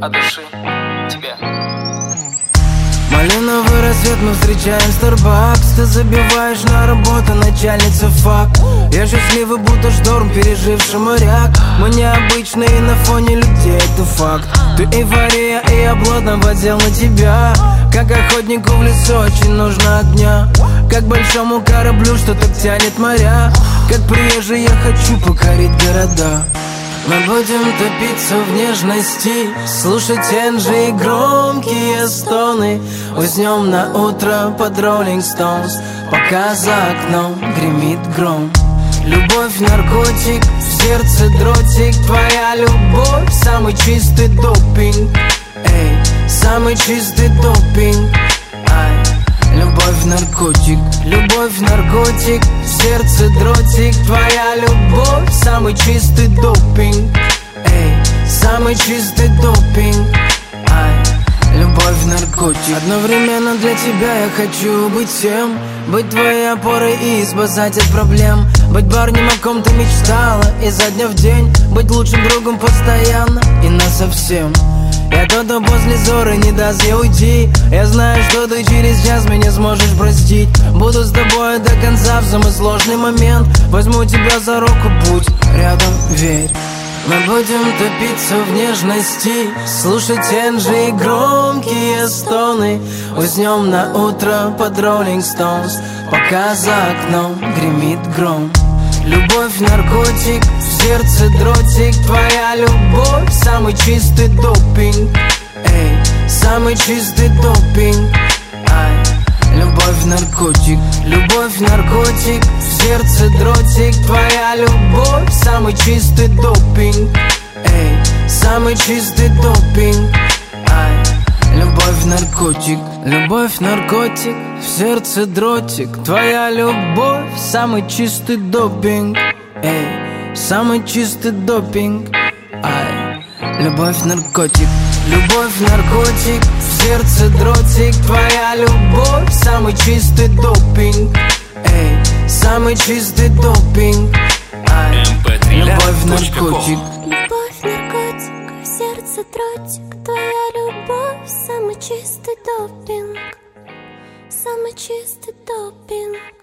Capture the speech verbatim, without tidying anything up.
от души тебе. Малиновый рассвет, мы встречаем Starbucks. Ты забиваешь на работу, начальница факт. Я счастливый, будто шторм, переживший моряк. Мы необычные на фоне людей, это факт. Ты эйфория, и я плотно подсел на тебя. Как охотнику в лесу очень нужно огня. Как большому кораблю, что так тянет моря. Как приезжий я хочу покорить города. Мы будем топиться в нежности, слушать Энджи и громкие стоны. Уснем на утро под Rolling Stones, пока за окном гремит гром. Любовь наркотик, в сердце дротик. Твоя любовь самый чистый допинг. Эй, самый чистый допинг. Ай. Любовь наркотик, любовь наркотик, в сердце дротик. Твоя любовь самый чистый допинг. Эй, самый чистый допинг. Ай, любовь наркотик. Одновременно для тебя я хочу быть всем. Быть твоей опорой и спасать от проблем. Быть парнем, о ком ты мечтала изо дня в день. Быть лучшим другом постоянно и насовсем. Я тот, кто после ссоры не даст ей уйти. Я знаю, что ты через час меня сможешь простить. Буду с тобой до конца в самый сложный момент. Возьму тебя за руку, будь рядом, верь. Мы будем топиться в нежности, слушать Энджи и громкие стоны. Уснем на утро под Rolling Stones, пока за окном гремит гром. Любовь наркотик, в сердце дротик. Твоя любовь самый чистый допинг. Эй, самый чистый допинг. Ай, любовь наркотик, любовь наркотик, в сердце дротик. Твоя любовь самый чистый допинг. Эй, самый чистый допинг. Ай, любовь наркотик, любовь наркотик, в сердце дротик. Твоя любовь самый чистый допинг. Эй, самый чистый допинг. Ай, любовь наркотик, любовь наркотик, в сердце дротик. Твоя любовь самый чистый допинг. Эй, самый чистый допинг. Ай, любовь наркотик. Любовь наркотик, в сердце дротик. Твоя любовь самый чистый допинг. Самый чистый допинг.